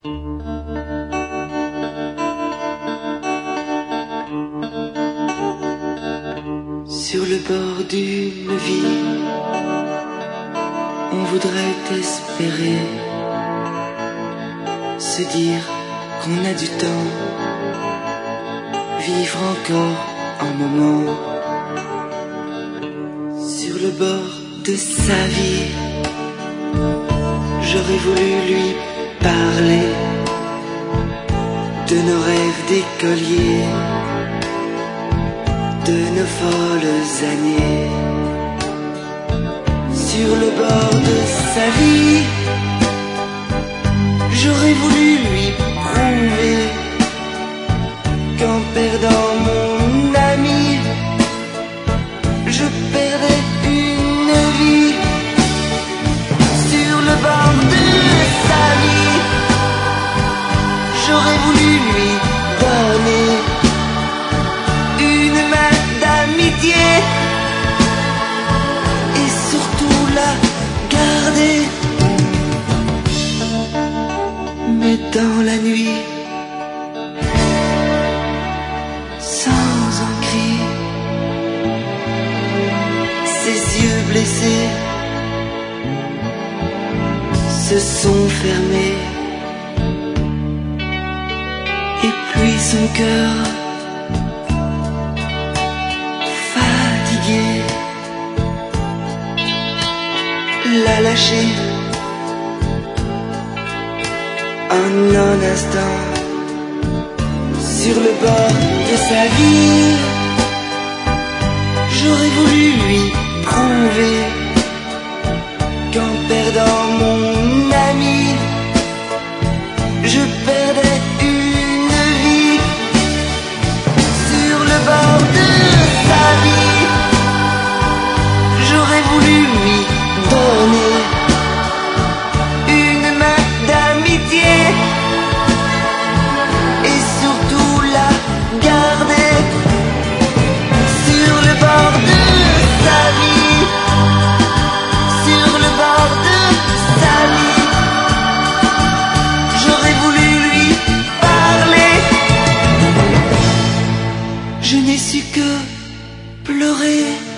Sur le bord d'une vie, on voudrait espérer se dire qu'on a du temps, vivre encore un moment. Sur le bord de sa vie, j'aurais voulu lui parler de nos rêves d'écoliers, de nos folles années. Sur le bord de sa vie, j'aurais voulu lui prouver qu'en perdant mon ami, je perdais une vie. Sur le bord de sa vie, j'aurais voulu lui donner une main d'amitié et surtout la garder. Mais dans la nuit, sans un cri, ses yeux blessés se sont fermés, et puis son cœur fatigué l'a lâché un instant. Sur le bord de sa vie, j'aurais voulu lui prouver qu'en perdant mon ami, je perdais une vie. Sur le bord de sa vie, j'aurais voulu lui donner une main d'amitié et surtout la garder. Sur le bord de sa vie, sur le bord de sa vie, j'aurais voulu lui parler. Je n'ai su que pleurer.